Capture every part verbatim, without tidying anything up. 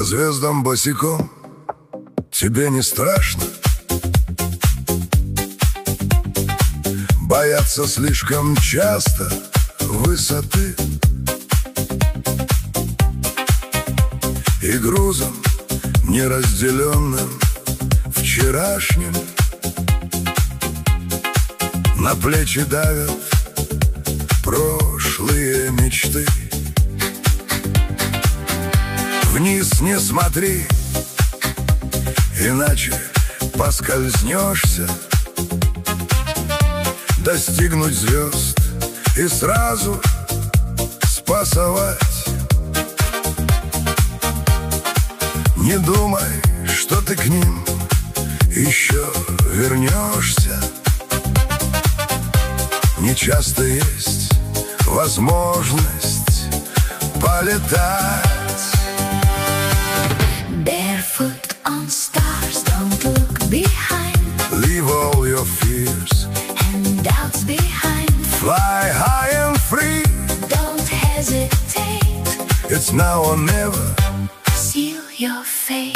звездам босиком, тебе не страшно? Бояться слишком часто высоты и грузом неразделенным вчерашним на плечи давят прошлые мечты. Вниз не смотри, иначе поскользнешься. Достигнуть звезд и сразу спасовать. Не думай, что ты к ним еще вернешься. Не часто есть возможность полетать. Barefoot on stars, don't look behind. Leave all your fears And doubts behind. Fly high and free. Don't hesitate. It's now or never. Seal your fate.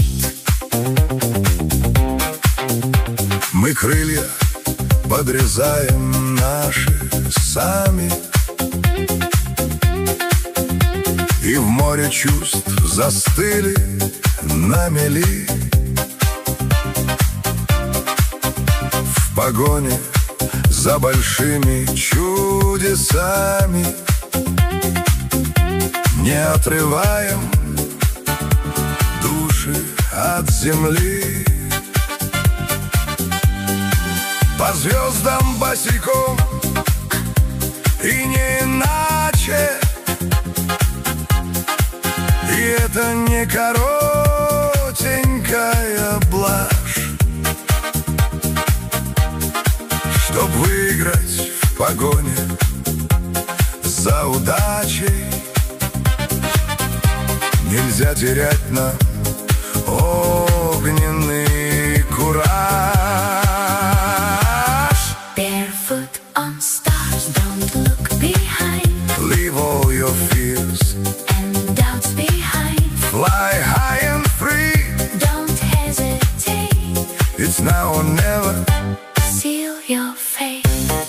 Мы крылья подрезаем наши сами, и в море чувств застыли на мели. В погоне за большими чудесами не отрываем души от земли. По звездам босиком, и не иначе. И это не коротенькая блажь, чтоб выиграть в погоне за удачей. Нельзя терять нам огненный кураж. Barefoot on stars, don't look behind. Leave all your fears And doubts behind. Fly high and free. Don't hesitate. It's now or never. Seal your fate.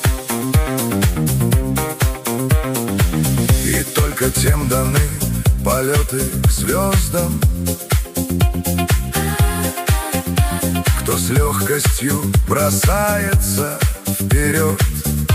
И только тем даны полеты к звездам, кто с легкостью бросается вперед.